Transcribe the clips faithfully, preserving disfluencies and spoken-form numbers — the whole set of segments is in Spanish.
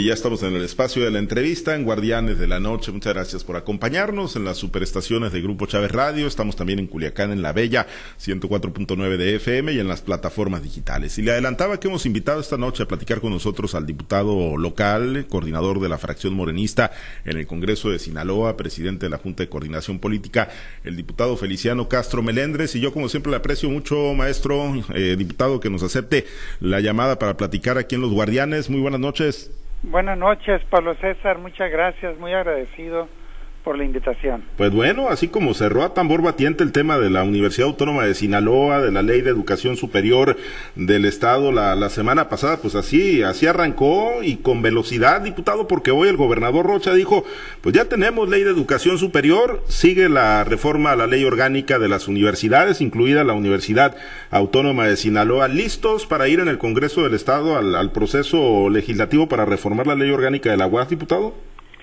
y ya estamos en el espacio de la entrevista en Guardianes de la Noche. Muchas gracias por acompañarnos en las superestaciones de Grupo Chávez Radio. Estamos también en Culiacán, en La Bella, ciento cuatro punto nueve de F M y en las plataformas digitales. Y le adelantaba que hemos invitado esta noche a platicar con nosotros al diputado local, coordinador de la fracción morenista en el Congreso de Sinaloa, presidente de la Junta de Coordinación Política, el diputado Feliciano Castro Melendres. Y yo, como siempre, le aprecio mucho, maestro, eh, diputado, que nos acepte la llamada para platicar aquí en Los Guardianes. Muy buenas noches. Buenas noches, Pablo César, muchas gracias, muy agradecido por la invitación. Pues bueno, así como cerró a tambor batiente el tema de la Universidad Autónoma de Sinaloa, de la Ley de Educación Superior del Estado la, la semana pasada, pues así, así arrancó y con velocidad, diputado, porque hoy el gobernador Rocha dijo, pues ya tenemos Ley de Educación Superior, sigue la reforma a la Ley Orgánica de las universidades, incluida la Universidad Autónoma de Sinaloa, listos para ir en el Congreso del Estado al, al proceso legislativo para reformar la Ley Orgánica de la U A S, diputado.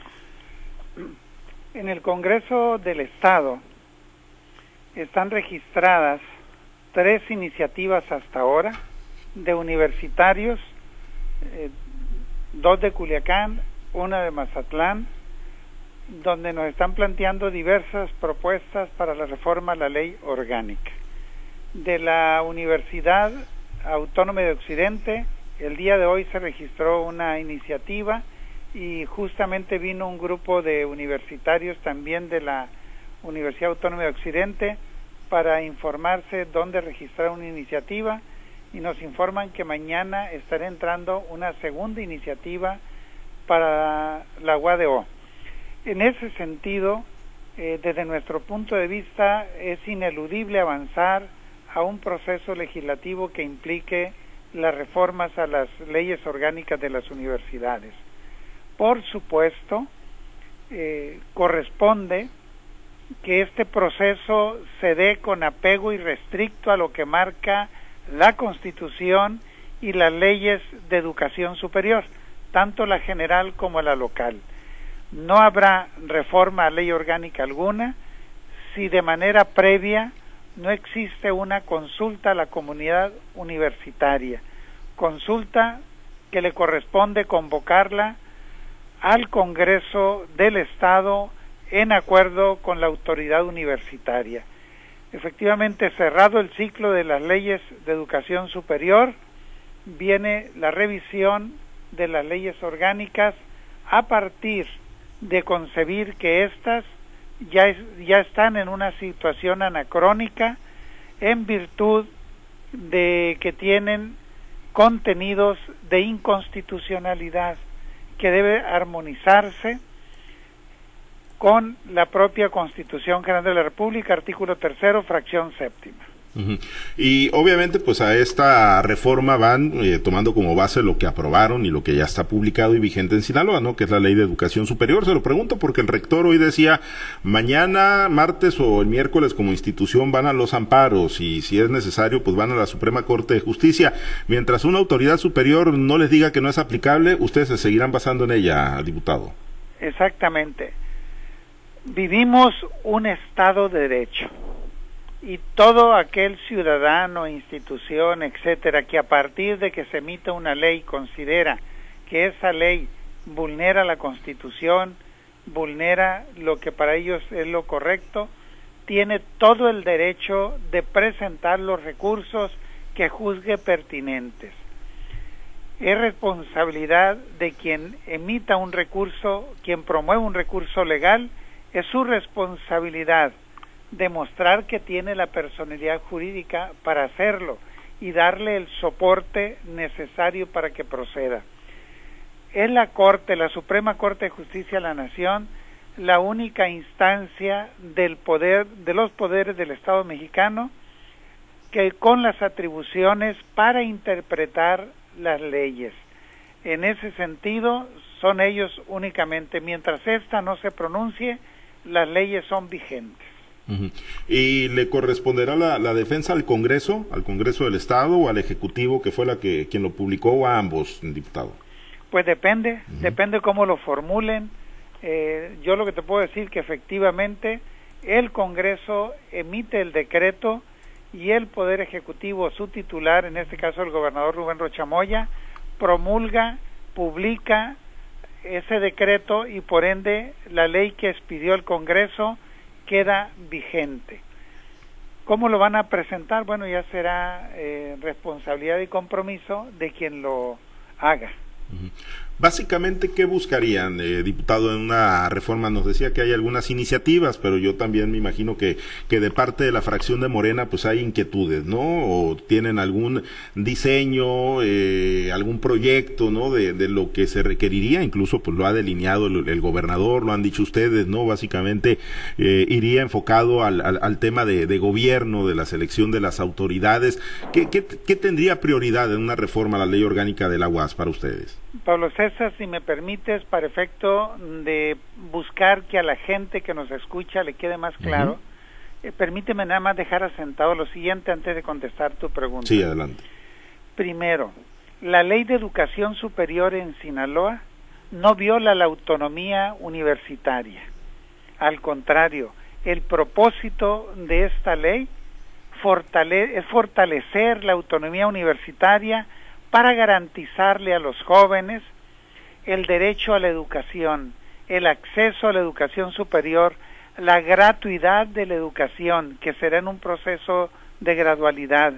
En el Congreso del Estado están registradas tres iniciativas hasta ahora de universitarios, eh, dos de Culiacán, una de Mazatlán, donde nos están planteando diversas propuestas para la reforma a la ley orgánica. De la Universidad Autónoma de Occidente, el día de hoy se registró una iniciativa y justamente vino un grupo de universitarios también de la Universidad Autónoma de Occidente para informarse dónde registrar una iniciativa, y nos informan que mañana estará entrando una segunda iniciativa para la U A D O. En ese sentido, eh, desde nuestro punto de vista, es ineludible avanzar a un proceso legislativo que implique las reformas a las leyes orgánicas de las universidades. Por supuesto, eh, corresponde que este proceso se dé con apego irrestricto a lo que marca la Constitución y las leyes de educación superior, tanto la general como la local. No habrá reforma a ley orgánica alguna si de manera previa no existe una consulta a la comunidad universitaria, consulta que le corresponde convocarla al Congreso del Estado en acuerdo con la autoridad universitaria. Efectivamente, cerrado el ciclo de las leyes de educación superior, viene la revisión de las leyes orgánicas a partir de concebir que éstas ya, es, ya están en una situación anacrónica en virtud de que tienen contenidos de inconstitucionalidad que debe armonizarse con la propia Constitución General de la República, artículo tercero, fracción séptima. Uh-huh. Y obviamente pues a esta reforma van eh, tomando como base lo que aprobaron y lo que ya está publicado y vigente en Sinaloa, ¿no? Que es la Ley de Educación Superior. Se lo pregunto porque el rector hoy decía, mañana, martes o el miércoles como institución van a los amparos y si es necesario pues van a la Suprema Corte de Justicia. Mientras una autoridad superior no les diga que no es aplicable, ustedes se seguirán basando en ella, diputado. Exactamente. Vivimos un Estado de Derecho. Y todo aquel ciudadano, institución, etcétera, que a partir de que se emita una ley considera que esa ley vulnera la Constitución, vulnera lo que para ellos es lo correcto, tiene todo el derecho de presentar los recursos que juzgue pertinentes. Es responsabilidad de quien emita un recurso, quien promueve un recurso legal, es su responsabilidad demostrar que tiene la personalidad jurídica para hacerlo y darle el soporte necesario para que proceda. Es la Corte, la Suprema Corte de Justicia de la Nación, la única instancia del poder, de los poderes del Estado mexicano, que con las atribuciones para interpretar las leyes. En ese sentido, son ellos únicamente. Mientras esta no se pronuncie, las leyes son vigentes. Uh-huh. ¿Y le corresponderá la, la defensa al Congreso, al Congreso del Estado o al Ejecutivo, que fue la que quien lo publicó, o a ambos, diputado? Pues depende, uh-huh. depende cómo lo formulen. Eh, yo lo que te puedo decir que efectivamente el Congreso emite el decreto y el Poder Ejecutivo, su titular, en este caso el gobernador Rubén Rocha Moya, promulga, publica ese decreto y por ende la ley que expidió el Congreso queda vigente. ¿Cómo lo van a presentar? Bueno, ya será eh, responsabilidad y compromiso de quien lo haga. Uh-huh. Básicamente, ¿qué buscarían, eh, diputado, en una reforma? Nos decía que hay algunas iniciativas, pero yo también me imagino que, que de parte de la fracción de Morena pues hay inquietudes, ¿no? O tienen algún diseño, eh, algún proyecto, ¿no? De, de lo que se requeriría, incluso pues lo ha delineado el, el gobernador, lo han dicho ustedes, ¿no? Básicamente eh, iría enfocado al, al, al tema de, de gobierno, de la selección de las autoridades. ¿Qué, qué, qué tendría prioridad en una reforma a la ley orgánica de la U A S para ustedes? Pablo César, si me permites, para efecto de buscar que a la gente que nos escucha le quede más claro, uh-huh. eh, permíteme nada más dejar asentado lo siguiente antes de contestar tu pregunta. Sí, adelante. Primero, la Ley de Educación Superior en Sinaloa no viola la autonomía universitaria. Al contrario, el propósito de esta ley fortale- es fortalecer la autonomía universitaria para garantizarle a los jóvenes el derecho a la educación, el acceso a la educación superior, la gratuidad de la educación, que será en un proceso de gradualidad,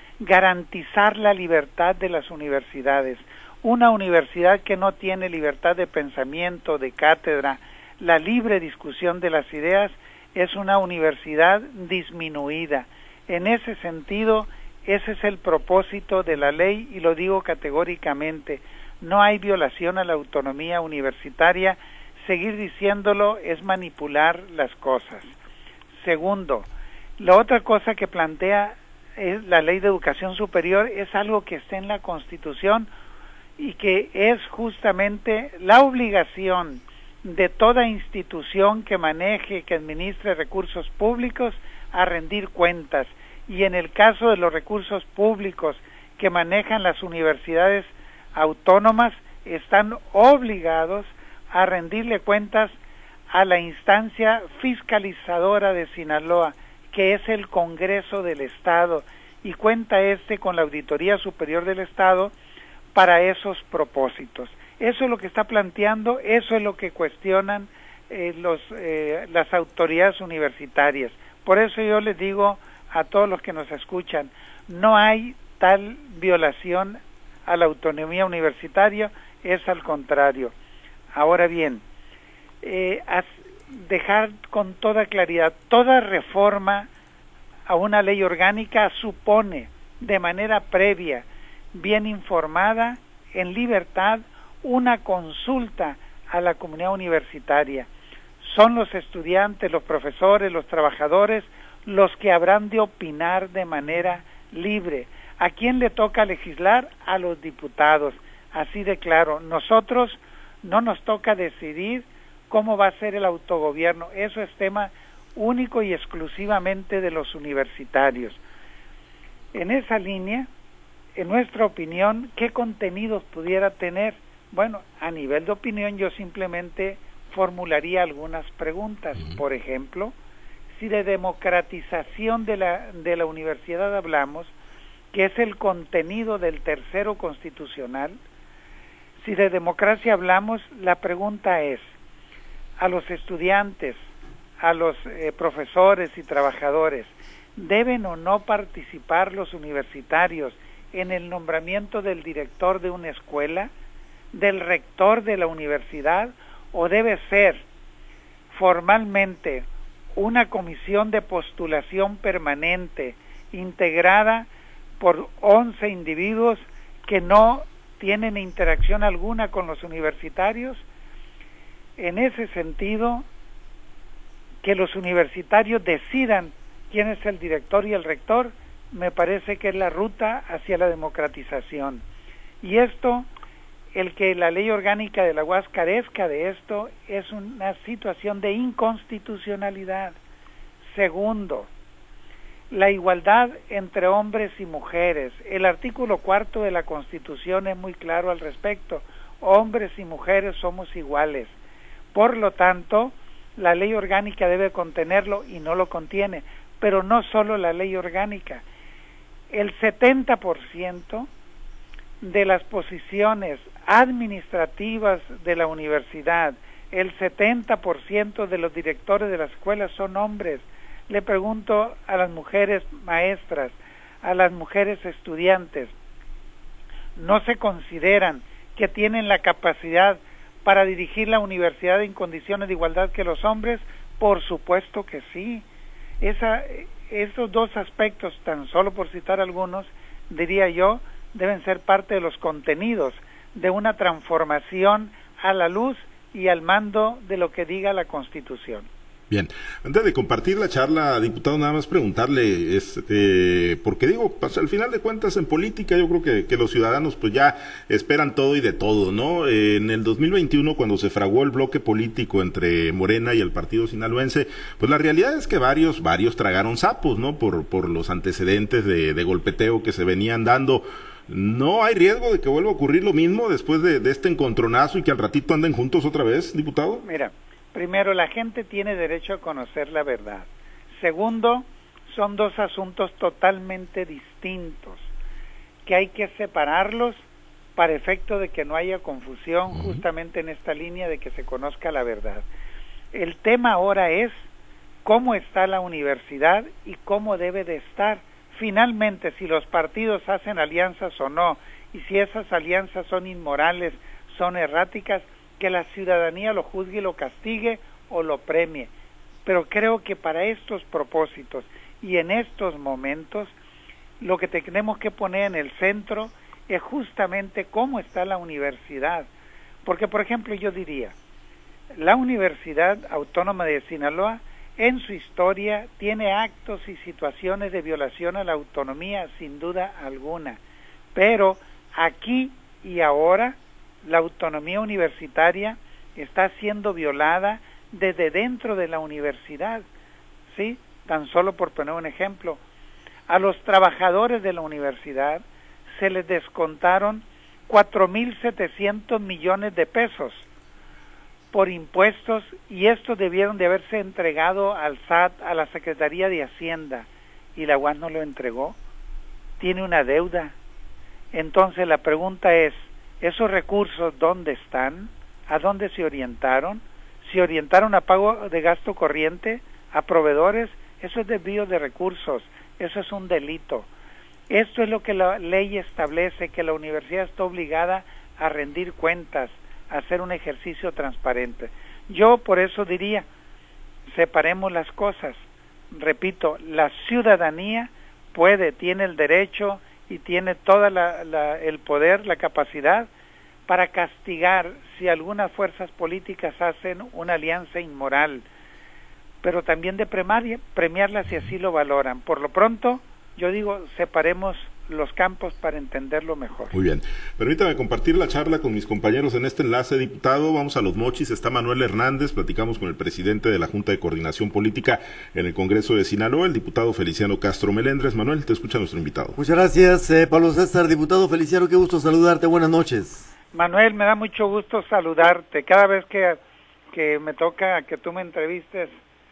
garantizar la libertad de las universidades. Una universidad que no tiene libertad de pensamiento, de cátedra, la libre discusión de las ideas, es una universidad disminuida. En ese sentido, ese es el propósito de la ley y lo digo categóricamente. No hay violación a la autonomía universitaria. Seguir diciéndolo es manipular las cosas. Segundo, la otra cosa que plantea es la Ley de Educación Superior es algo que está en la Constitución y que es justamente la obligación de toda institución que maneje, que administre recursos públicos a rendir cuentas. Y en el caso de los recursos públicos que manejan las universidades autónomas, están obligados a rendirle cuentas a la instancia fiscalizadora de Sinaloa, que es el Congreso del Estado, y cuenta este con la Auditoría Superior del Estado para esos propósitos. Eso es lo que está planteando, eso es lo que cuestionan eh, los, eh, las autoridades universitarias. Por eso yo les digo a todos los que nos escuchan, no hay tal violación a la autonomía universitaria, es al contrario. Ahora bien, eh, dejar con toda claridad, toda reforma a una ley orgánica supone de manera previa, bien informada, en libertad, una consulta a la comunidad universitaria. Son los estudiantes, los profesores, los trabajadores, los que habrán de opinar de manera libre. ¿A quién le toca legislar? A los diputados. Así de claro, nosotros no nos toca decidir cómo va a ser el autogobierno. Eso es tema único y exclusivamente de los universitarios. En esa línea, en nuestra opinión, ¿qué contenidos pudiera tener? Bueno, a nivel de opinión yo simplemente formularía algunas preguntas. Por ejemplo, si de democratización de la, de la universidad hablamos, que es el contenido del tercero constitucional, si de democracia hablamos, la pregunta es, a los estudiantes, a los eh, profesores y trabajadores, ¿deben o no participar los universitarios en el nombramiento del director de una escuela, del rector de la universidad, o debe ser formalmente una comisión de postulación permanente integrada por once individuos que no tienen interacción alguna con los universitarios? En ese sentido, que los universitarios decidan quién es el director y el rector, me parece que es la ruta hacia la democratización. Y esto, el que la ley orgánica de la U A S carezca de esto, es una situación de inconstitucionalidad. Segundo, la igualdad entre hombres y mujeres. El artículo cuarto de la Constitución es muy claro al respecto. Hombres y mujeres somos iguales. Por lo tanto, la ley orgánica debe contenerlo y no lo contiene. Pero no solo la ley orgánica. El setenta por ciento de las posiciones administrativas de la universidad, el setenta por ciento de los directores de las escuelas son hombres. Le pregunto a las mujeres maestras, a las mujeres estudiantes, ¿no se consideran que tienen la capacidad para dirigir la universidad en condiciones de igualdad que los hombres? Por supuesto que sí. Esa, esos dos aspectos, tan solo por citar algunos, diría yo, deben ser parte de los contenidos de una transformación a la luz y al mando de lo que diga la Constitución. Bien, antes de compartir la charla, diputado, nada más preguntarle, este, porque digo, pues, al final de cuentas en política yo creo que, que los ciudadanos pues ya esperan todo y de todo, ¿no? Eh, en el dos mil veintiuno, cuando se fraguó el bloque político entre Morena y el partido sinaloense, pues la realidad es que varios, varios tragaron sapos, ¿no? Por, por los antecedentes de, de golpeteo que se venían dando. ¿No hay riesgo de que vuelva a ocurrir lo mismo después de, de este encontronazo y que al ratito anden juntos otra vez, diputado? Mira, primero, la gente tiene derecho a conocer la verdad. Segundo, son dos asuntos totalmente distintos, que hay que separarlos para efecto de que no haya confusión, uh-huh. justamente en esta línea de que se conozca la verdad. El tema ahora es cómo está la universidad y cómo debe de estar. Finalmente, si los partidos hacen alianzas o no, y si esas alianzas son inmorales, son erráticas, que la ciudadanía lo juzgue y lo castigue o lo premie. Pero creo que para estos propósitos y en estos momentos, lo que tenemos que poner en el centro es justamente cómo está la universidad. Porque, por ejemplo, yo diría, la Universidad Autónoma de Sinaloa, en su historia, tiene actos y situaciones de violación a la autonomía, sin duda alguna. Pero aquí y ahora, la autonomía universitaria está siendo violada desde dentro de la universidad, ¿sí? Tan solo por poner un ejemplo, a los trabajadores de la universidad se les descontaron cuatro mil setecientos millones de pesos por impuestos, y estos debieron de haberse entregado al S A T, a la Secretaría de Hacienda, y la U A S no lo entregó. Tiene una deuda. Entonces la pregunta es, ¿esos recursos dónde están? ¿A dónde se orientaron? ¿Se orientaron a pago de gasto corriente? ¿A proveedores? Eso es desvío de recursos, eso es un delito. Esto es lo que la ley establece, que la universidad está obligada a rendir cuentas, a hacer un ejercicio transparente. Yo por eso diría, separemos las cosas. Repito, la ciudadanía puede, tiene el derecho y tiene todo el poder, la capacidad para castigar si algunas fuerzas políticas hacen una alianza inmoral, pero también de premiar, premiarlas si así lo valoran. Por lo pronto, yo digo, separemos los campos para entenderlo mejor. Muy bien. Permítame compartir la charla con mis compañeros en este enlace, diputado. Vamos a Los Mochis. Está Manuel Hernández. Platicamos con el presidente de la Junta de Coordinación Política en el Congreso de Sinaloa, el diputado Feliciano Castro Melendres. Manuel, te escucha nuestro invitado. Muchas gracias, eh, Pablo César. Diputado Feliciano, qué gusto saludarte. Buenas noches. Manuel, me da mucho gusto saludarte. Cada vez que, que me toca que tú me entrevistes,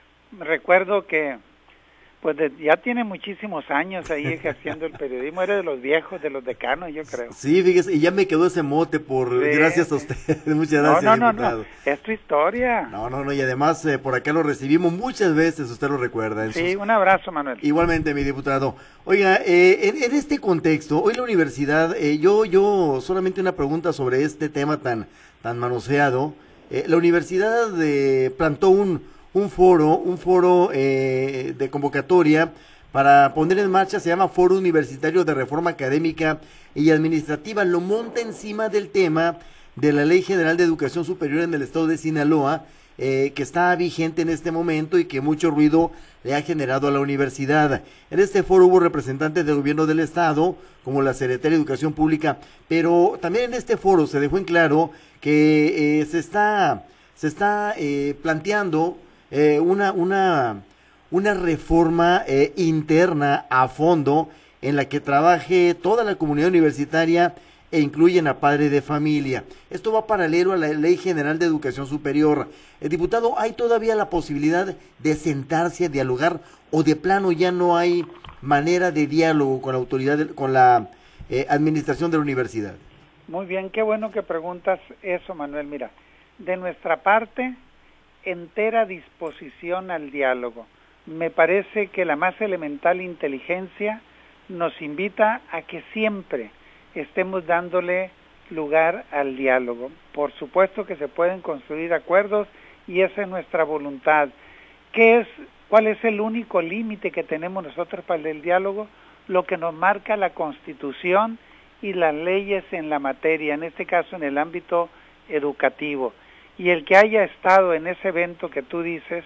recuerdo que pues de, ya tiene muchísimos años ahí ejerciendo el periodismo, eres de los viejos, de los decanos, yo creo. Sí, fíjese, y ya me quedó ese mote por sí, gracias a usted. Muchas gracias, no, no, diputado. No, no, es tu historia. No, no, no, y además eh, por acá lo recibimos muchas veces, usted lo recuerda. En sí, sus... un abrazo, Manuel. Igualmente, mi diputado. Oiga, eh, en, en este contexto, hoy la universidad, eh, yo, yo solamente una pregunta sobre este tema tan, tan manoseado. Eh, la universidad eh, plantó un un foro, un foro eh, de convocatoria para poner en marcha, se llama Foro Universitario de Reforma Académica y Administrativa, lo monta encima del tema de la Ley General de Educación Superior en el estado de Sinaloa, eh, que está vigente en este momento y que mucho ruido le ha generado a la universidad. En este foro hubo representantes del gobierno del estado, como la Secretaría de Educación Pública, pero también en este foro se dejó en claro que eh, se está, se está eh, planteando Eh, una, una, una reforma eh, interna a fondo en la que trabaje toda la comunidad universitaria e incluyen a padre de familia. Esto va paralelo a la Ley General de Educación Superior. El diputado, ¿hay todavía la posibilidad de sentarse a dialogar o de plano ya no hay manera de diálogo con la autoridad, con la eh, administración de la universidad? Muy bien, qué bueno que preguntas eso, Manuel. Mira, de nuestra parte, entera disposición al diálogo. Me parece que la más elemental inteligencia nos invita a que siempre estemos dándole lugar al diálogo. Por supuesto que se pueden construir acuerdos y esa es nuestra voluntad. ¿Qué es, cuál es el único límite que tenemos nosotros para el diálogo? Lo que nos marca la Constitución y las leyes en la materia, en este caso en el ámbito educativo. Y el que haya estado en ese evento que tú dices,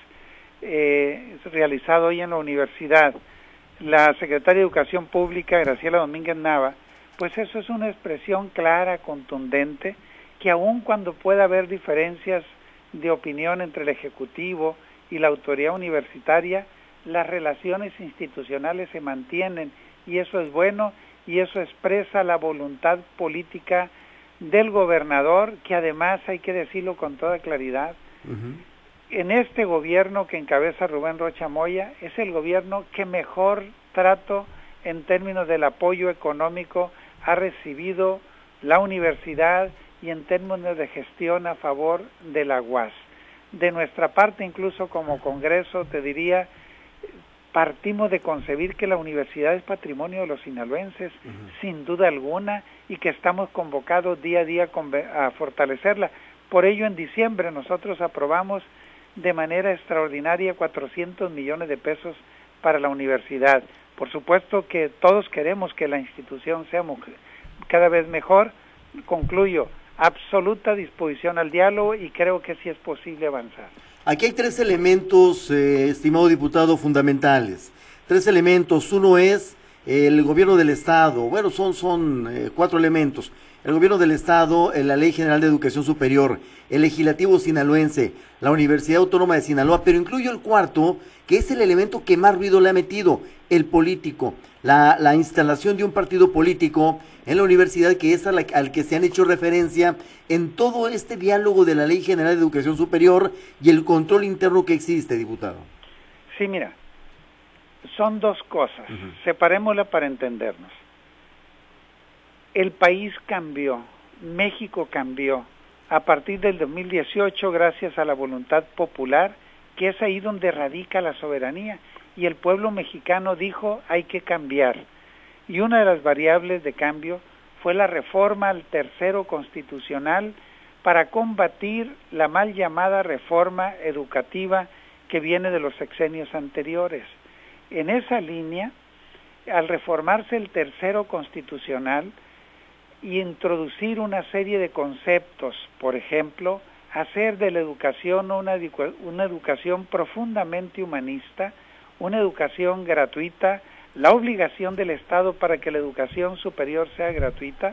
eh, realizado hoy en la universidad, la secretaria de Educación Pública, Graciela Domínguez Nava, pues eso es una expresión clara, contundente, que aun cuando pueda haber diferencias de opinión entre el Ejecutivo y la autoridad universitaria, las relaciones institucionales se mantienen y eso es bueno y eso expresa la voluntad política del gobernador, que además hay que decirlo con toda claridad, uh-huh. En este gobierno que encabeza Rubén Rocha Moya es el gobierno que mejor trato en términos del apoyo económico ha recibido la universidad y en términos de gestión a favor de la U A S. De nuestra parte, incluso como Congreso, te diría, partimos de concebir que la universidad es patrimonio de los sinaloenses, uh-huh. sin duda alguna, y que estamos convocados día a día a fortalecerla. Por ello, en diciembre nosotros aprobamos de manera extraordinaria cuatrocientos millones de pesos para la universidad. Por supuesto que todos queremos que la institución sea cada vez mejor. Concluyo, absoluta disposición al diálogo y creo que sí es posible avanzar. Aquí hay tres elementos, eh, estimado diputado, fundamentales. Tres elementos. Uno es el gobierno del Estado. Bueno, son, son eh, cuatro elementos. El gobierno del Estado, la Ley General de Educación Superior, el Legislativo Sinaloense, la Universidad Autónoma de Sinaloa, pero incluyo el cuarto, que es el elemento que más ruido le ha metido, el político, la, la instalación de un partido político en la universidad, que es a la, al que se han hecho referencia en todo este diálogo de la Ley General de Educación Superior y el control interno que existe, diputado. Sí, mira, son dos cosas, uh-huh. Separémosla para entendernos. El país cambió, México cambió, a partir del dos mil dieciocho gracias a la voluntad popular, que es ahí donde radica la soberanía, y el pueblo mexicano dijo hay que cambiar. Y una de las variables de cambio fue la reforma al tercero constitucional para combatir la mal llamada reforma educativa que viene de los sexenios anteriores. En esa línea, al reformarse el tercero constitucional y introducir una serie de conceptos, por ejemplo, hacer de la educación una, una educación profundamente humanista, una educación gratuita, la obligación del Estado para que la educación superior sea gratuita,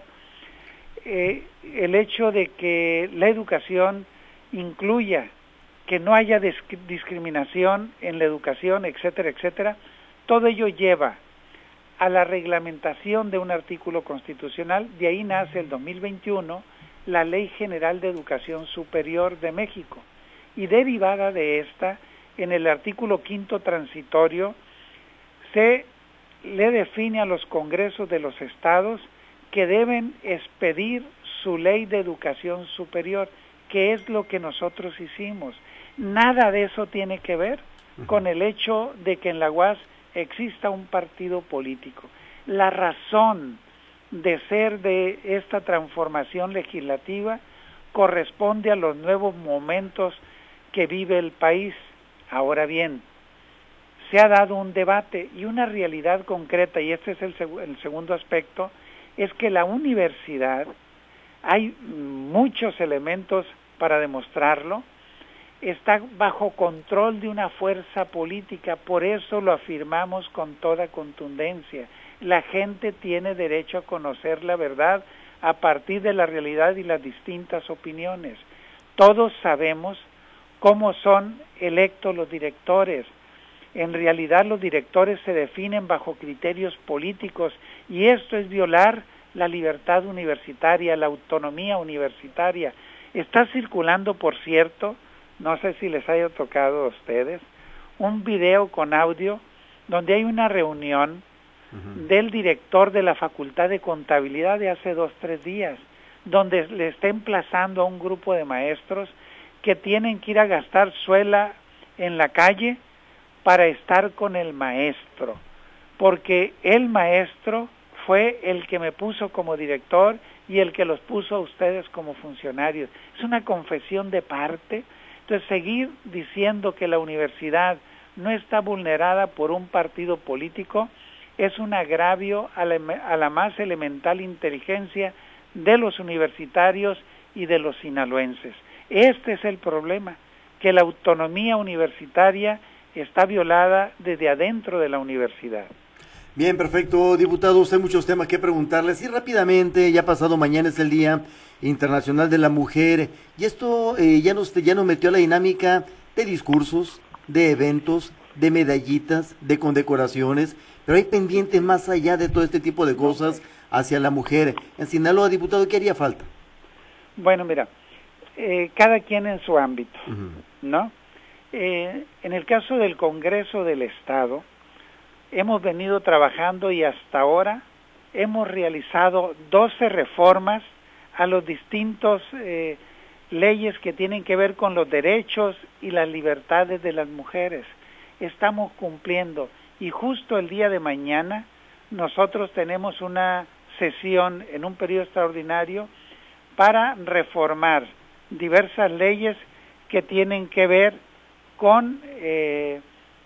eh, el hecho de que la educación incluya que no haya discriminación en la educación, etcétera, etcétera, todo ello lleva a la reglamentación de un artículo constitucional. De ahí nace el dos mil veintiuno la Ley General de Educación Superior de México, y derivada de esta, en el artículo quinto transitorio, se le define a los congresos de los estados que deben expedir su ley de educación superior, que es lo que nosotros hicimos. Nada de eso tiene que ver con el hecho de que en la U A S exista un partido político. La razón de ser de esta transformación legislativa corresponde a los nuevos momentos que vive el país. Ahora bien, se ha dado un debate y una realidad concreta, y este es el, seg- el segundo aspecto, es que la universidad, hay muchos elementos para demostrarlo, está bajo control de una fuerza política, por eso lo afirmamos con toda contundencia. La gente tiene derecho a conocer la verdad a partir de la realidad y las distintas opiniones. Todos sabemos cómo son electos los directores. En realidad los directores se definen bajo criterios políticos y esto es violar la libertad universitaria, la autonomía universitaria. Está circulando, por cierto, no sé si les haya tocado a ustedes, un video con audio donde hay una reunión uh-huh. del director de la Facultad de Contabilidad de hace dos, tres días, donde le está emplazando a un grupo de maestros que tienen que ir a gastar suela en la calle para estar con el maestro, porque el maestro fue el que me puso como director y el que los puso a ustedes como funcionarios. Es una confesión de parte. Entonces, seguir diciendo que la universidad no está vulnerada por un partido político es un agravio a la, a la más elemental inteligencia de los universitarios y de los sinaloenses. Este es el problema, que la autonomía universitaria está violada desde adentro de la universidad. Bien, perfecto, diputado, usted hay muchos temas que preguntarle. Sí, rápidamente, ya pasado mañana es el Día Internacional de la Mujer, y esto eh, ya, nos, ya nos metió a la dinámica de discursos, de eventos, de medallitas, de condecoraciones, pero hay pendientes más allá de todo este tipo de cosas hacia la mujer. En Sinaloa, diputado, ¿qué haría falta? Bueno, mira, eh, cada quien en su ámbito, uh-huh. ¿no? Eh, en el caso del Congreso del Estado, hemos venido trabajando y hasta ahora hemos realizado doce reformas a los distintos eh, leyes que tienen que ver con los derechos y las libertades de las mujeres. Estamos cumpliendo, y justo el día de mañana nosotros tenemos una sesión en un periodo extraordinario para reformar diversas leyes que tienen que ver con eh,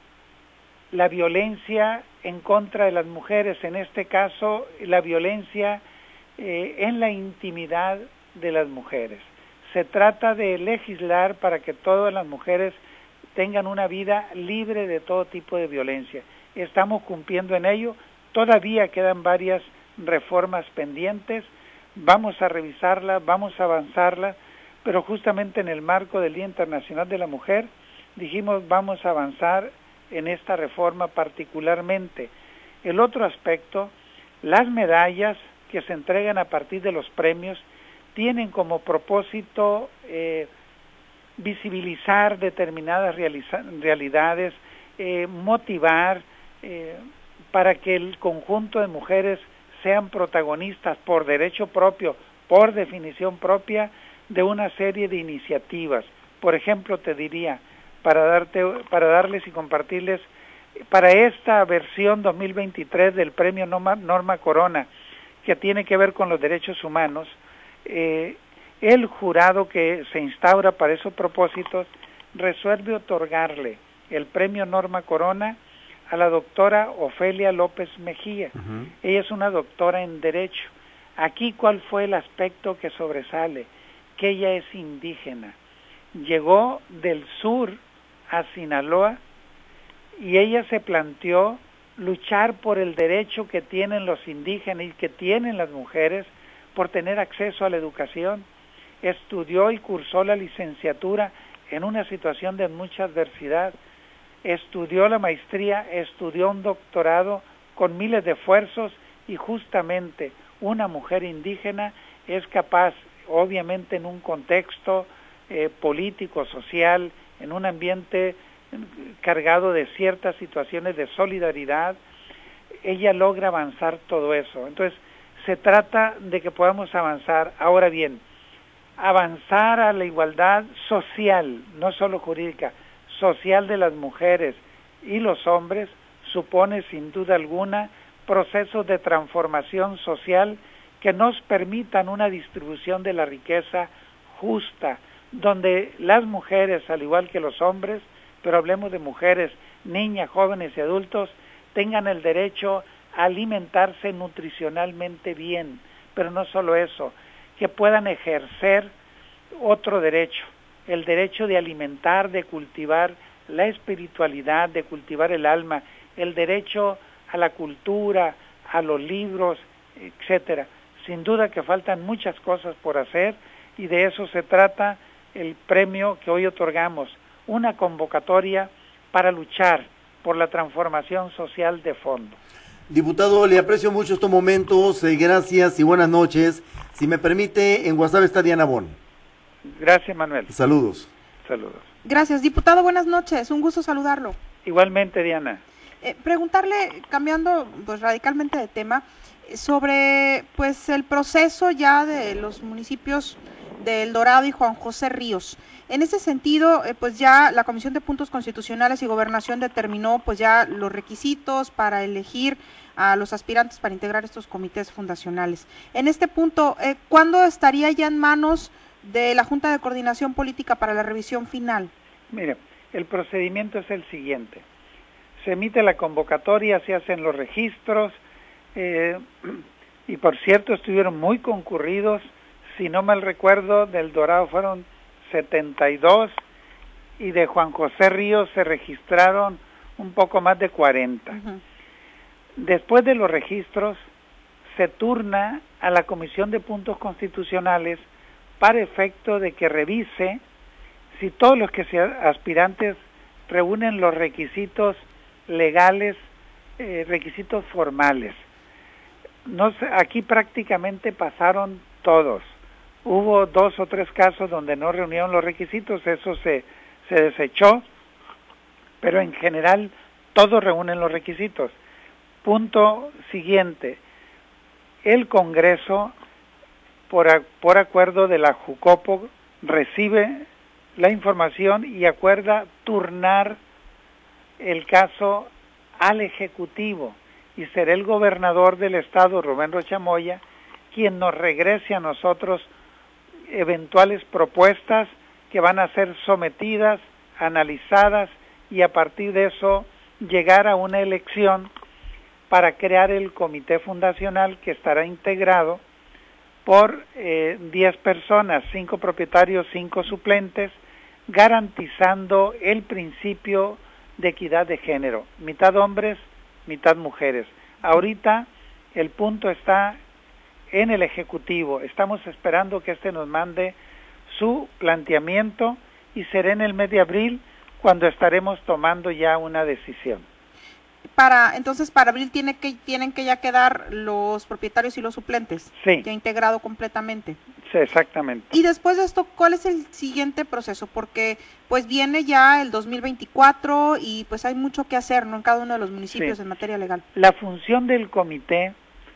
la violencia en contra de las mujeres, en este caso la violencia eh, en la intimidad de las mujeres. Se trata de legislar para que todas las mujeres tengan una vida libre de todo tipo de violencia. Estamos cumpliendo en ello, todavía quedan varias reformas pendientes, vamos a revisarlas, vamos a avanzarlas, pero justamente en el marco del Día Internacional de la Mujer dijimos vamos a avanzar en esta reforma particularmente. El otro aspecto, las medallas que se entregan a partir de los premios tienen como propósito eh, visibilizar determinadas realidades, eh, motivar eh, para que el conjunto de mujeres sean protagonistas por derecho propio, por definición propia, de una serie de iniciativas. Por ejemplo, te diría, para darte, para darles y compartirles, para esta versión dos mil veintitrés del premio Norma, Norma Corona, que tiene que ver con los derechos humanos, eh, el jurado que se instaura para esos propósitos resuelve otorgarle el premio Norma Corona a la doctora Ofelia López Mejía. Uh-huh. Ella es una doctora en Derecho. Aquí, ¿cuál fue el aspecto que sobresale? Que ella es indígena. Llegó del sur a Sinaloa y ella se planteó luchar por el derecho que tienen los indígenas y que tienen las mujeres por tener acceso a la educación. Estudió y cursó la licenciatura en una situación de mucha adversidad. Estudió la maestría, estudió un doctorado con miles de esfuerzos, y justamente una mujer indígena es capaz, obviamente en un contexto eh, político, social, en un ambiente cargado de ciertas situaciones de solidaridad, ella logra avanzar todo eso. Entonces, se trata de que podamos avanzar. Ahora bien, avanzar a la igualdad social, no solo jurídica, social de las mujeres y los hombres, supone sin duda alguna procesos de transformación social que nos permitan una distribución de la riqueza justa, donde las mujeres, al igual que los hombres, pero hablemos de mujeres, niñas, jóvenes y adultos, tengan el derecho a alimentarse nutricionalmente bien, pero no solo eso, que puedan ejercer otro derecho, el derecho de alimentar, de cultivar la espiritualidad, de cultivar el alma, el derecho a la cultura, a los libros, etcétera. Sin duda que faltan muchas cosas por hacer, y de eso se trata el premio que hoy otorgamos, una convocatoria para luchar por la transformación social de fondo. Diputado, le aprecio mucho estos momentos, eh, gracias y buenas noches. Si me permite, en WhatsApp está Diana Bon. Gracias, Manuel. Saludos. Saludos. Gracias, diputado, buenas noches, un gusto saludarlo. Igualmente, Diana. Eh, preguntarle, cambiando pues radicalmente de tema, sobre pues el proceso ya de los municipios de El Dorado y Juan José Ríos. En ese sentido, eh, pues ya la Comisión de Puntos Constitucionales y Gobernación determinó pues ya los requisitos para elegir a los aspirantes para integrar estos comités fundacionales. En este punto, eh, ¿cuándo estaría ya en manos de la Junta de Coordinación Política para la revisión final? Mire, el procedimiento es el siguiente. Se emite la convocatoria, se hacen los registros, eh, y por cierto estuvieron muy concurridos, si no mal recuerdo, del Dorado fueron setenta y dos y de Juan José Ríos se registraron un poco más de cuarenta. Uh-huh. Después de los registros se turna a la Comisión de Puntos Constitucionales para efecto de que revise si todos los que sean aspirantes reúnen los requisitos legales, eh, requisitos formales. No sé, aquí prácticamente pasaron todos. Hubo dos o tres casos donde no reunieron los requisitos, eso se, se desechó, pero en general todos reúnen los requisitos. Punto siguiente, el Congreso, por, a, por acuerdo de la Jucopo, recibe la información y acuerda turnar el caso al Ejecutivo, y será el gobernador del estado, Rubén Rocha Moya, quien nos regrese a nosotros eventuales propuestas que van a ser sometidas, analizadas, y a partir de eso llegar a una elección para crear el comité fundacional, que estará integrado por eh, diez personas, cinco propietarios, cinco suplentes, garantizando el principio de equidad de género, mitad hombres, mitad mujeres. Ahorita el punto está en el Ejecutivo, estamos esperando que este nos mande su planteamiento y será en el mes de abril cuando estaremos tomando ya una decisión. Para entonces para abril tiene que tienen que ya quedar los propietarios y los suplentes, sí, ya integrado completamente. Sí, exactamente. Y después de esto, ¿cuál es el siguiente proceso? Porque pues viene ya el dos mil veinticuatro y pues hay mucho que hacer, ¿no?, en cada uno de los municipios, sí, en materia legal. La función del comité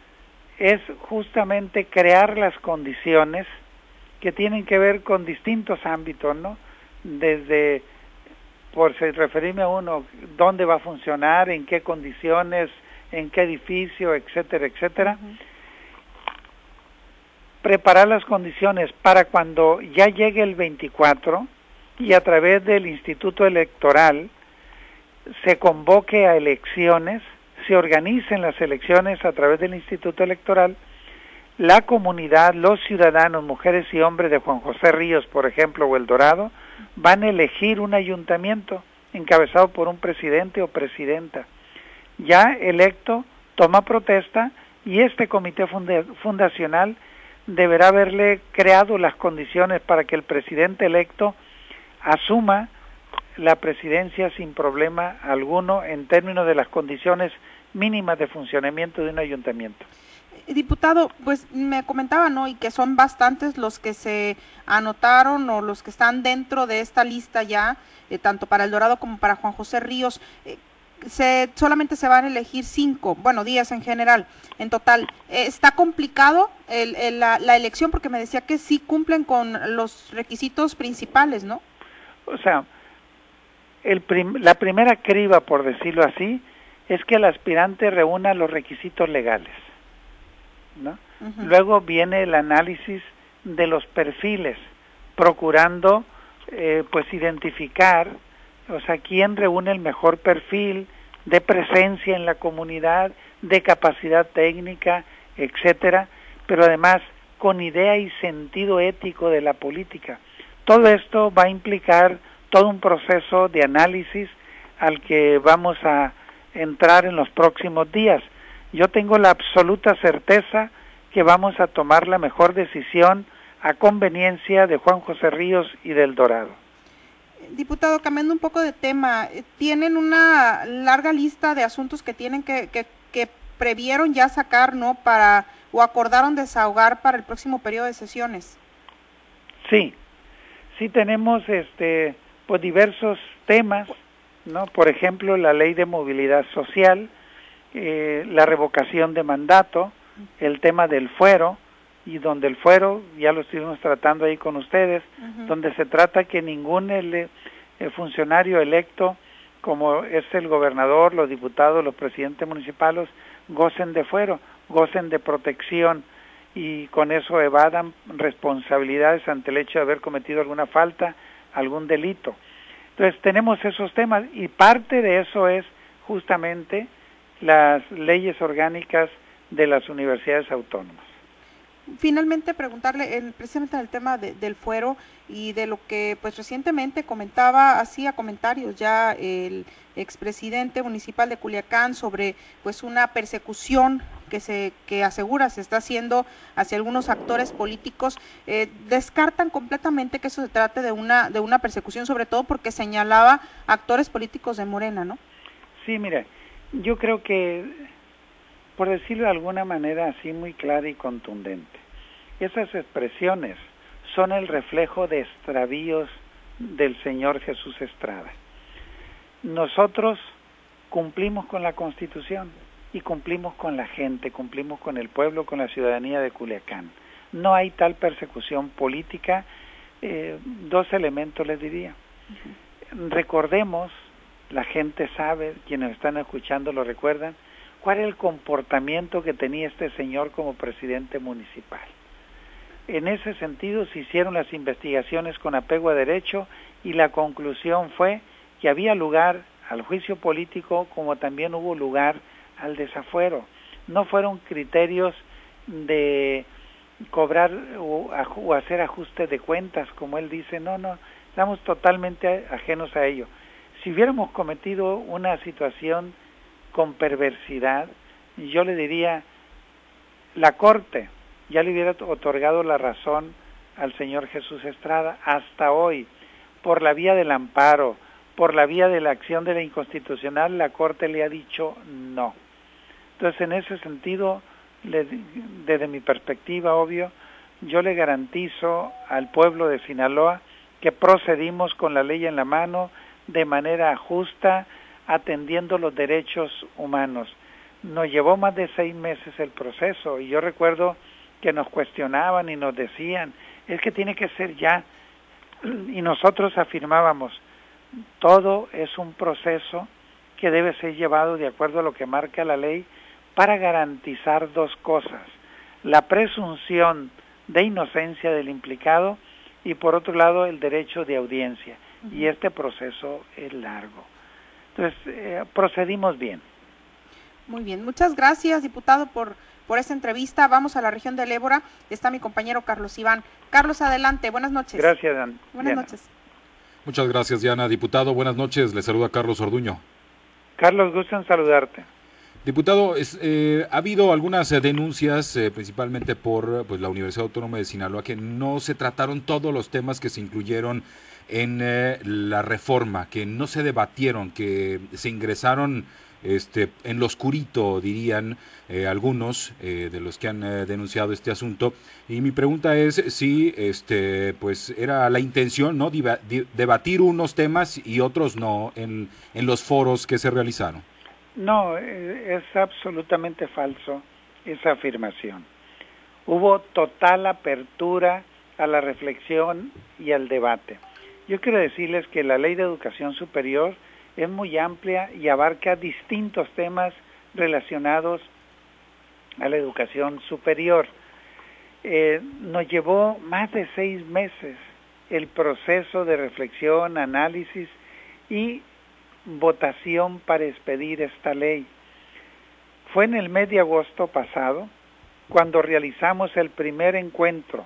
es justamente crear las condiciones que tienen que ver con distintos ámbitos, ¿no? Desde, por referirme a uno, dónde va a funcionar, en qué condiciones, en qué edificio, etcétera, etcétera. Uh-huh. Preparar las condiciones para cuando ya llegue el veinticuatro y a través del Instituto Electoral se convoque a elecciones, se organicen las elecciones a través del Instituto Electoral, la comunidad, los ciudadanos, mujeres y hombres de Juan José Ríos, por ejemplo, o El Dorado, van a elegir un ayuntamiento encabezado por un presidente o presidenta. Ya electo, toma protesta y este comité funda- fundacional deberá haberle creado las condiciones para que el presidente electo asuma la presidencia sin problema alguno en términos de las condiciones mínimas de funcionamiento de un ayuntamiento. Diputado, pues me comentaba, ¿no?, y que son bastantes los que se anotaron o los que están dentro de esta lista ya, eh, tanto para El Dorado como para Juan José Ríos. Eh, se solamente se van a elegir cinco, bueno, días en general, en total. Eh, ¿Está complicado el, el, la, la elección? Porque me decía que sí cumplen con los requisitos principales, ¿no? O sea, el prim la primera criba, por decirlo así, es que el aspirante reúna los requisitos legales, ¿no? Uh-huh. Luego viene el análisis de los perfiles, procurando eh, pues identificar, o sea, quién reúne el mejor perfil de presencia en la comunidad, de capacidad técnica, etcétera, pero además con idea y sentido ético de la política. Todo esto va a implicar todo un proceso de análisis al que vamos a entrar en los próximos días. Yo tengo la absoluta certeza que vamos a tomar la mejor decisión a conveniencia de Juan José Ríos y del Dorado. Diputado, cambiando un poco de tema, tienen una larga lista de asuntos que tienen que, que, que previeron ya sacar, ¿no?, para, o acordaron desahogar para el próximo periodo de sesiones. Sí, sí tenemos este pues diversos temas ¿no? Por ejemplo, la ley de movilidad social, eh, la revocación de mandato, el tema del fuero, y donde el fuero, ya lo estuvimos tratando ahí con ustedes, uh-huh. donde se trata que ningún ele, el funcionario electo, como es el gobernador, los diputados, los presidentes municipales, gocen de fuero, gocen de protección, y con eso evadan responsabilidades ante el hecho de haber cometido alguna falta, algún delito. Entonces tenemos esos temas, y parte de eso es justamente las leyes orgánicas de las universidades autónomas. Finalmente preguntarle el, precisamente en el tema de, del fuero y de lo que pues recientemente comentaba, hacía comentarios ya el expresidente municipal de Culiacán sobre pues una persecución que se que asegura se está haciendo hacia algunos actores políticos. Eh, descartan completamente que eso se trate de una de una persecución, sobre todo porque señalaba actores políticos de Morena, ¿no? Sí, mira, yo creo que, por decirlo de alguna manera así muy clara y contundente, esas expresiones son el reflejo de extravíos del señor Jesús Estrada. Nosotros cumplimos con la Constitución y cumplimos con la gente, cumplimos con el pueblo, con la ciudadanía de Culiacán. No hay tal persecución política. Eh, dos elementos les diría. Uh-huh. Recordemos, la gente sabe, quienes están escuchando lo recuerdan, cuál es el comportamiento que tenía este señor como presidente municipal. En ese sentido se hicieron las investigaciones con apego a derecho y la conclusión fue que había lugar al juicio político como también hubo lugar al desafuero. No fueron criterios de cobrar o, o hacer ajustes de cuentas, como él dice, no, no, estamos totalmente ajenos a ello. Si hubiéramos cometido una situación con perversidad, yo le diría, la Corte ya le hubiera otorgado la razón al señor Jesús Estrada hasta hoy, por la vía del amparo, por la vía de la acción de la inconstitucional, la Corte le ha dicho no. Entonces, en ese sentido, le, desde mi perspectiva, obvio, yo le garantizo al pueblo de Sinaloa que procedimos con la ley en la mano, de manera justa, atendiendo los derechos humanos. Nos llevó más de seis meses el proceso, y yo recuerdo que nos cuestionaban y nos decían, es que tiene que ser ya, y nosotros afirmábamos, todo es un proceso que debe ser llevado de acuerdo a lo que marca la ley para garantizar dos cosas, la presunción de inocencia del implicado y por otro lado el derecho de audiencia, uh-huh. y este proceso es largo. Entonces, eh, procedimos bien. Muy bien, muchas gracias, diputado, por, por esta entrevista. Vamos a la región del Ébora, está mi compañero Carlos Iván. Carlos, adelante, buenas noches. Gracias, Dan. Buenas Diana. noches. Muchas gracias, Diana. Diputado, buenas noches, le saluda Carlos Orduño. Carlos, gusto en saludarte. Diputado, es, eh, ha habido algunas eh, denuncias, eh, principalmente por pues, la Universidad Autónoma de Sinaloa, que no se trataron todos los temas que se incluyeron en eh, la reforma, que no se debatieron, que se ingresaron este, en lo oscurito, dirían eh, algunos eh, de los que han eh, denunciado este asunto. Y mi pregunta es si este, pues, era la intención, ¿no?, Diva, di, debatir unos temas y otros no en, en los foros que se realizaron. No, es absolutamente falso esa afirmación. Hubo total apertura a la reflexión y al debate. Yo quiero decirles que la Ley de Educación Superior es muy amplia y abarca distintos temas relacionados a la educación superior. Eh, nos llevó más de seis meses el proceso de reflexión, análisis y votación para expedir esta ley. Fue en el mes de agosto pasado cuando realizamos el primer encuentro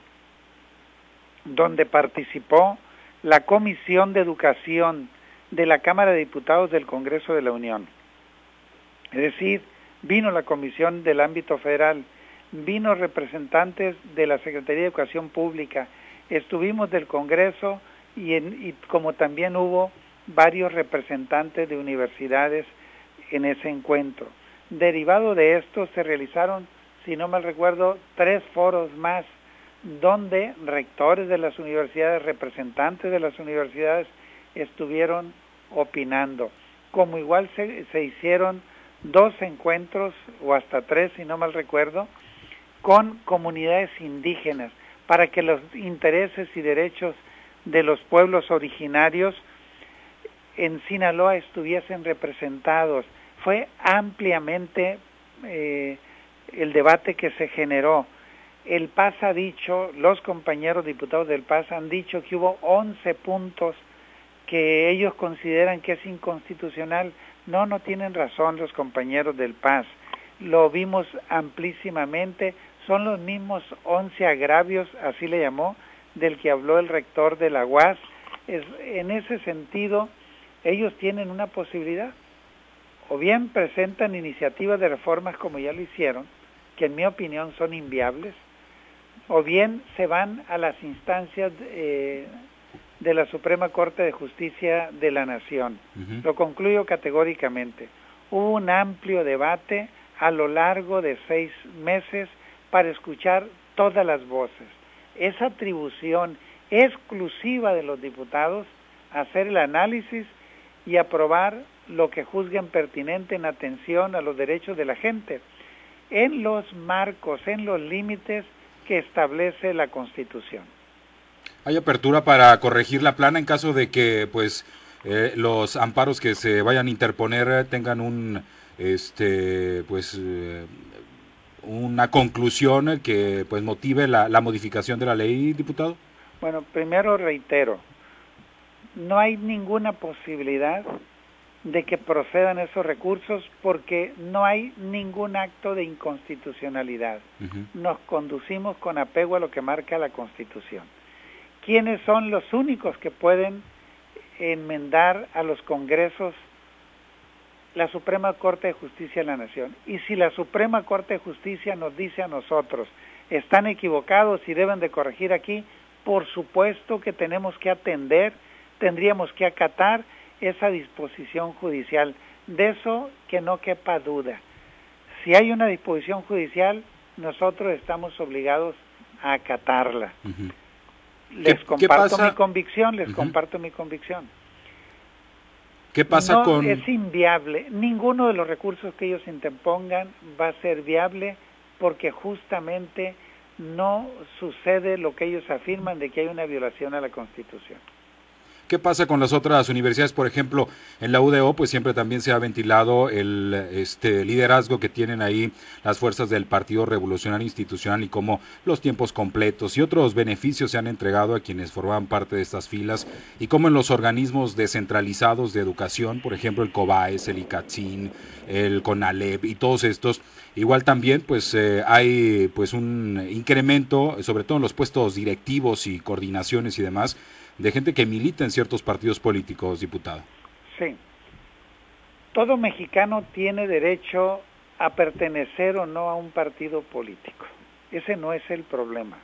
donde participó la Comisión de Educación de la Cámara de Diputados del Congreso de la Unión. Es decir, vino la Comisión del ámbito federal, vino representantes de la Secretaría de Educación Pública, estuvimos del Congreso y, en, y como también hubo varios representantes de universidades en ese encuentro. Derivado de esto se realizaron, si no mal recuerdo, tres foros más, donde rectores de las universidades, representantes de las universidades estuvieron opinando. como igual se, se hicieron dos encuentros, o hasta tres, si no mal recuerdo, con comunidades indígenas, para que los intereses y derechos de los pueblos originarios en Sinaloa estuviesen representados. Fue ampliamente eh, el debate que se generó. El P A S ha dicho, los compañeros diputados del P A S han dicho que hubo once puntos que ellos consideran que es inconstitucional. No, no tienen razón los compañeros del P A S. Lo vimos amplísimamente. Son los mismos once agravios, así le llamó, del que habló el rector de la U A S. Es, en ese sentido, ellos tienen una posibilidad. O bien presentan iniciativas de reformas como ya lo hicieron, que en mi opinión son inviables, o bien se van a las instancias eh, de la Suprema Corte de Justicia de la Nación. Uh-huh. Lo concluyo categóricamente. Hubo un amplio debate a lo largo de seis meses para escuchar todas las voces. Es atribución exclusiva de los diputados hacer el análisis y aprobar lo que juzguen pertinente en atención a los derechos de la gente, en los marcos, en los límites que establece la Constitución. ¿Hay apertura para corregir la plana en caso de que pues eh, los amparos que se vayan a interponer tengan un este pues eh, una conclusión que pues motive la, la modificación de la ley, diputado? Bueno, primero reitero, no hay ninguna posibilidad de que procedan esos recursos porque no hay ningún acto de inconstitucionalidad. Uh-huh. Nos conducimos con apego a lo que marca la Constitución. ¿Quiénes son los únicos que pueden enmendar a los congresos? La Suprema Corte de Justicia de la Nación. Y si la Suprema Corte de Justicia nos dice a nosotros, están equivocados y deben de corregir aquí, por supuesto que tenemos que atender, tendríamos que acatar esa disposición judicial. De eso que no quepa duda. Si hay una disposición judicial, nosotros estamos obligados a acatarla. Uh-huh. Les ¿Qué, comparto ¿qué mi convicción, les uh-huh. comparto mi convicción. ¿Qué pasa no, con...? Es inviable. Ninguno de los recursos que ellos interpongan va a ser viable porque justamente no sucede lo que ellos afirman de que hay una violación a la Constitución. ¿Qué pasa con las otras universidades? Por ejemplo, en la U D O, pues siempre también se ha ventilado el este liderazgo que tienen ahí las fuerzas del Partido Revolucionario Institucional y cómo los tiempos completos y otros beneficios se han entregado a quienes formaban parte de estas filas y cómo en los organismos descentralizados de educación, por ejemplo el COBAES, el ICATSIN, el CONALEP y todos estos, igual también pues eh, hay pues un incremento, sobre todo en los puestos directivos y coordinaciones y demás, de gente que milita en ciertos partidos políticos, diputado. Sí. Todo mexicano tiene derecho a pertenecer o no a un partido político. Ese no es el problema.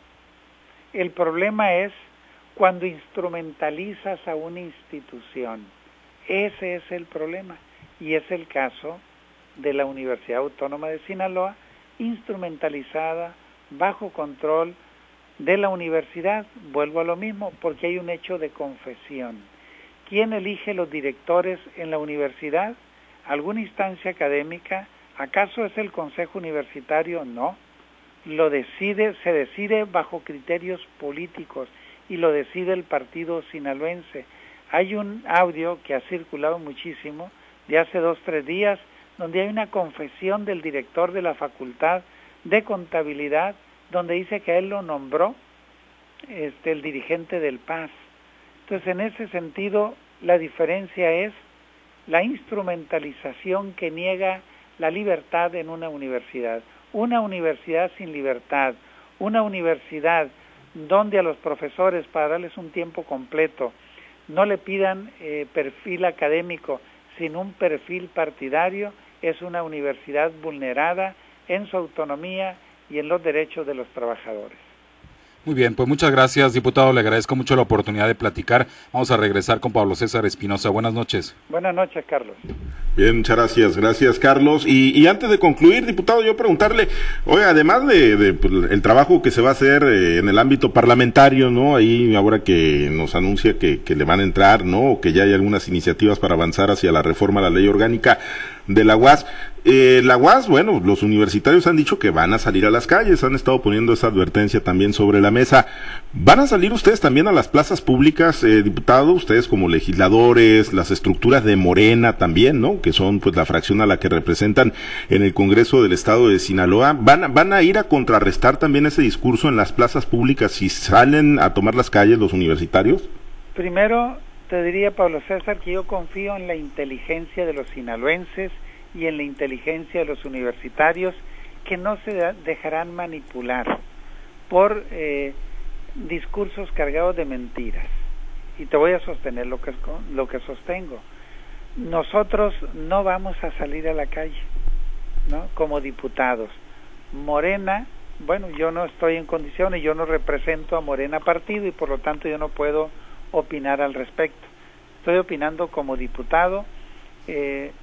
El problema es cuando instrumentalizas a una institución. Ese es el problema. Y es el caso de la Universidad Autónoma de Sinaloa, instrumentalizada, bajo control de la universidad. Vuelvo a lo mismo, porque hay un hecho de confesión. ¿Quién elige los directores en la universidad? ¿Alguna instancia académica? ¿Acaso es el Consejo Universitario? No. Lo decide, se decide bajo criterios políticos y lo decide el partido sinaloense. Hay un audio que ha circulado muchísimo de hace dos, tres días, donde hay una confesión del director de la Facultad de Contabilidad, donde dice que a él lo nombró este, el dirigente del P A S. Entonces, en ese sentido, la diferencia es la instrumentalización que niega la libertad en una universidad. Una universidad sin libertad, una universidad donde a los profesores, para darles un tiempo completo, no le pidan eh, perfil académico, sino un perfil partidario, es una universidad vulnerada en su autonomía y en los derechos de los trabajadores. Muy bien, pues muchas gracias, diputado, le agradezco mucho la oportunidad de platicar. Vamos a regresar con Pablo César Espinosa. Buenas noches. Buenas noches, Carlos. Bien, muchas gracias, gracias Carlos. Y, y antes de concluir, diputado, yo preguntarle, oye, además de, de pues, el trabajo que se va a hacer eh, en el ámbito parlamentario, ¿no? Ahí ahora que nos anuncia que, que le van a entrar, ¿no? O que ya hay algunas iniciativas para avanzar hacia la reforma a la ley orgánica de la U A S. Eh, la U A S, bueno, los universitarios han dicho que van a salir a las calles, han estado poniendo esa advertencia también sobre la mesa. ¿Van a salir ustedes también a las plazas públicas, eh, diputado? Ustedes como legisladores, las estructuras de Morena también, ¿no? Que son pues la fracción a la que representan en el Congreso del Estado de Sinaloa. ¿Van a, van a ir a contrarrestar también ese discurso en las plazas públicas si salen a tomar las calles los universitarios? Primero, te diría, Pablo César, que yo confío en la inteligencia de los sinaloenses y en la inteligencia de los universitarios, que no se dejarán manipular por eh, discursos cargados de mentiras. Y te voy a sostener lo que, lo que sostengo. Nosotros no vamos a salir a la calle, ¿no? Como diputados. Morena, bueno, yo no estoy en condiciones, yo no represento a Morena partido y por lo tanto yo no puedo opinar al respecto. Estoy opinando como diputado eh,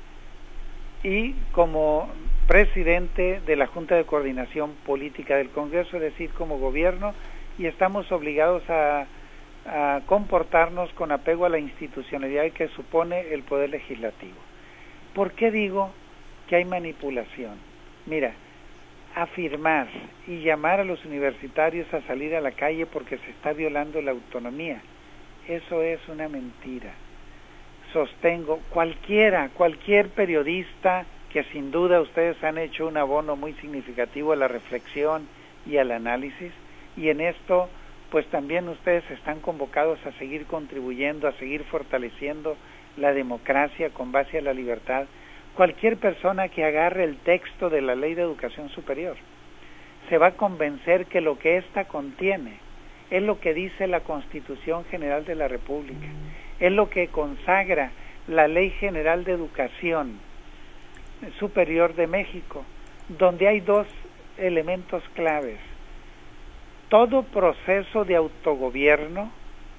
y como presidente de la Junta de Coordinación Política del Congreso, es decir, como gobierno, y estamos obligados a, a comportarnos con apego a la institucionalidad que supone el Poder Legislativo. ¿Por qué digo que hay manipulación? Mira, afirmar y llamar a los universitarios a salir a la calle porque se está violando la autonomía, eso es una mentira. Sostengo, cualquiera, cualquier periodista, que sin duda ustedes han hecho un abono muy significativo a la reflexión y al análisis, y en esto pues también ustedes están convocados a seguir contribuyendo, a seguir fortaleciendo la democracia con base a la libertad. Cualquier persona que agarre el texto de la Ley de Educación Superior se va a convencer que lo que ésta contiene es lo que dice la Constitución General de la República, es lo que consagra la Ley General de Educación Superior de México, donde hay dos elementos claves. Todo proceso de autogobierno,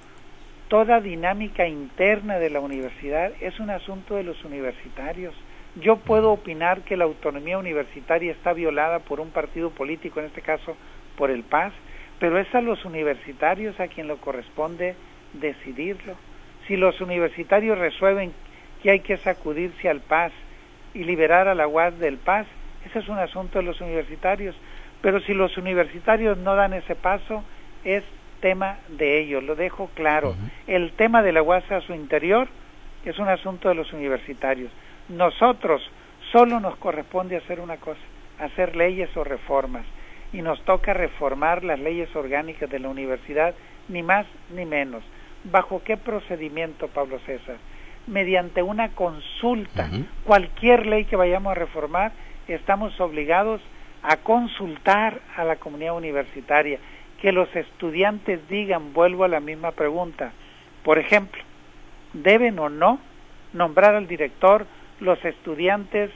toda dinámica interna de la universidad es un asunto de los universitarios. Yo puedo opinar que la autonomía universitaria está violada por un partido político, en este caso por el P A S, pero es a los universitarios a quien le corresponde decidirlo. Si los universitarios resuelven que hay que sacudirse al P A S y liberar a la U A S del P A S, ese es un asunto de los universitarios, pero si los universitarios no dan ese paso, es tema de ellos, lo dejo claro. Uh-huh. El tema de la U A S a su interior es un asunto de los universitarios. Nosotros solo nos corresponde hacer una cosa, hacer leyes o reformas, y nos toca reformar las leyes orgánicas de la universidad, ni más ni menos. ¿Bajo qué procedimiento, Pablo César? Mediante una consulta. Uh-huh. Cualquier ley que vayamos a reformar, estamos obligados a consultar a la comunidad universitaria, que los estudiantes digan, vuelvo a la misma pregunta, por ejemplo, ¿deben o no nombrar al director los estudiantes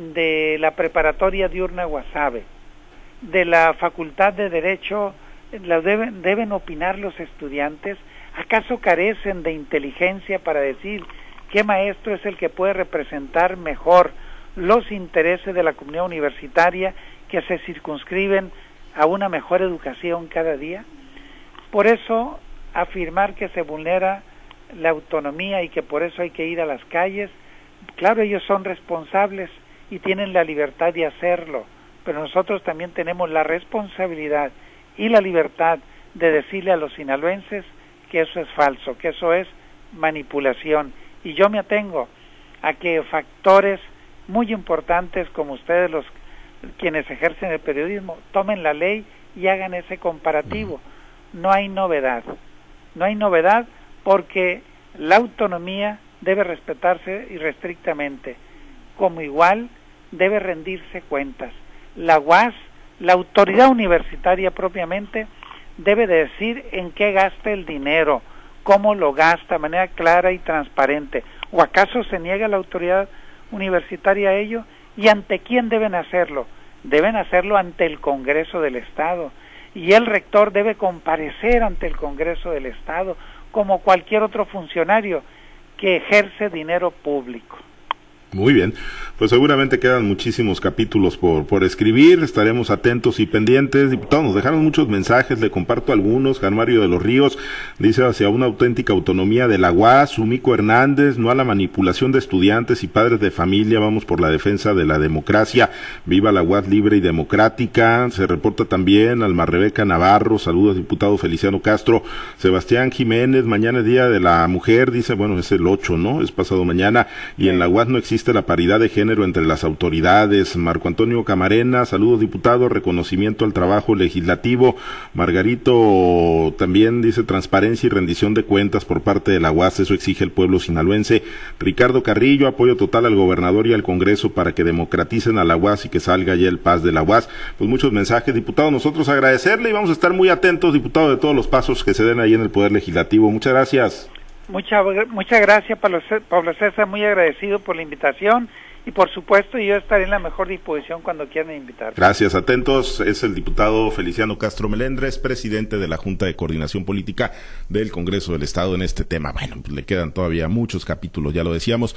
de la preparatoria diurna Guasave? De la Facultad de Derecho, ¿la deben, deben opinar los estudiantes? ¿Acaso carecen de inteligencia para decir qué maestro es el que puede representar mejor los intereses de la comunidad universitaria que se circunscriben a una mejor educación cada día? Por eso, afirmar que se vulnera la autonomía y que por eso hay que ir a las calles, claro, ellos son responsables y tienen la libertad de hacerlo, pero nosotros también tenemos la responsabilidad y la libertad de decirle a los sinaloenses que eso es falso, que eso es manipulación. Y yo me atengo a que factores muy importantes como ustedes, los quienes ejercen el periodismo, tomen la ley y hagan ese comparativo. No hay novedad, no hay novedad porque la autonomía debe respetarse irrestrictamente, como igual debe rendirse cuentas. La U A S, la autoridad universitaria propiamente, debe de decir en qué gasta el dinero, cómo lo gasta, de manera clara y transparente. ¿O acaso se niega la autoridad universitaria a ello? ¿Y ante quién deben hacerlo? Deben hacerlo ante el Congreso del Estado. y el rector debe comparecer ante el Congreso del Estado como cualquier otro funcionario que ejerce dinero público. Muy bien, pues seguramente quedan muchísimos capítulos por, por escribir, estaremos atentos y pendientes. Diputado, nos dejaron muchos mensajes, le comparto algunos. Juan Mario de los Ríos dice: hacia una auténtica autonomía de la U A S. Sumico Hernández: no a la manipulación de estudiantes y padres de familia, vamos por la defensa de la democracia, viva la U A S libre y democrática. Se reporta también Alma Rebeca Navarro: saludos diputado Feliciano Castro. Sebastián Jiménez: mañana es Día de la Mujer, dice, bueno, es el ocho, ¿no? Es pasado mañana, y en la U A S no existe la paridad de género entre las autoridades. Marco Antonio Camarena: saludos diputado, reconocimiento al trabajo legislativo. Margarito también dice: transparencia y rendición de cuentas por parte de la U A S, eso exige el pueblo sinaloense. Ricardo Carrillo: apoyo total al gobernador y al Congreso para que democraticen a la U A S y que salga ya el paz de la U A S. Pues muchos mensajes, diputado, nosotros agradecerle y vamos a estar muy atentos, diputado, de todos los pasos que se den ahí en el Poder Legislativo. Muchas gracias. Muchas muchas gracias, Pablo César, muy agradecido por la invitación y por supuesto yo estaré en la mejor disposición cuando quieran invitar. Gracias, atentos. Es el diputado Feliciano Castro Melendres, presidente de la Junta de Coordinación Política del Congreso del Estado en este tema. Bueno, pues le quedan todavía muchos capítulos, ya lo decíamos.